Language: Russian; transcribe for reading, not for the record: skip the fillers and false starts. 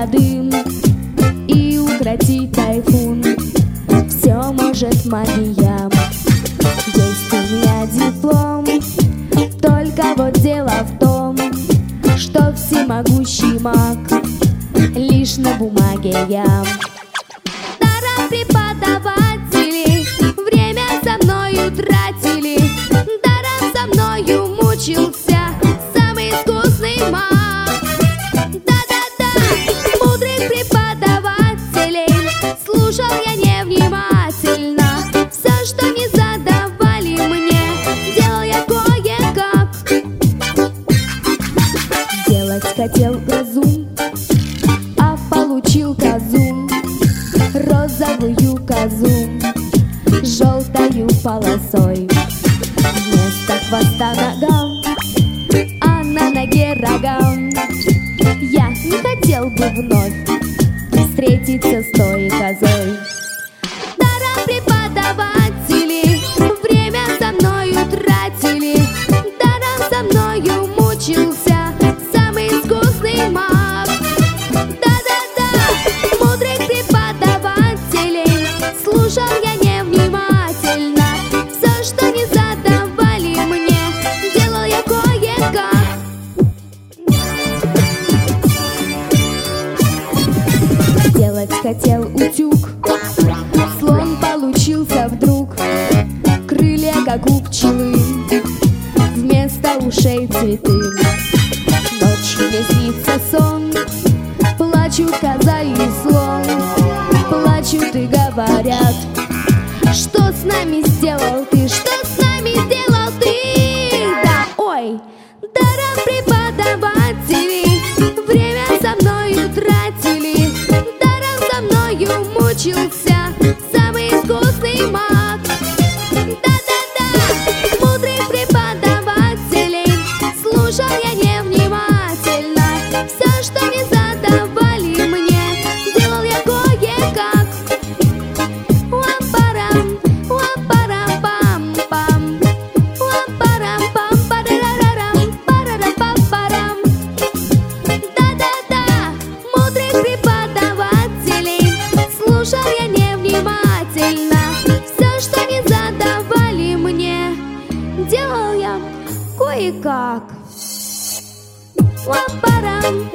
дым и укротить тайфун. Все может магия. Есть у меня диплом, только вот дело в том, что всемогущий маг лишь на бумаге я. Даром преподаватели время со мною тратили, даром со мною мучился самый искусный маг. Да-да-да, мудрых преподавателей слушал я невнимательно. Все, что не задавали мне, делал я кое-как. Делать хотел грозу, а получил козу, розовую козу с желтою полосой. Вместо хвоста нога, а на ноге рога. Я не хотел бы вновь встретиться с той козой. Даром преподаватели время со мною тратили, даром со мною мучился самый искусный маг. Да-да-да, мудрых преподавателей слушал я невнимательно. Все, что не задавали мне, делал я кое-как. Делать хотел утюг, слон получился вдруг. Крылья, как у пчелы, вместо ушей цветы. Ночью мне снится сон, плачут коза и слон. Плачут и говорят: что с нами сделал ты, что с нами сделал ты? Да, ой, даром преподаватели время со мною тратили, даром со мною мучился самый искусный маг. Да-да-да, мудрых преподавателей слушал я невнимательно. Все, что не задавали мне, делал я кое-как. Лампарам, лампарам-пам-пам, лампарам-пам-парарарам, парарам-пам-парам. Да-да-да, мудрых преподавателей слушал я невнимательно. Все, что не задавали мне, делал я кое-как. Лампарам.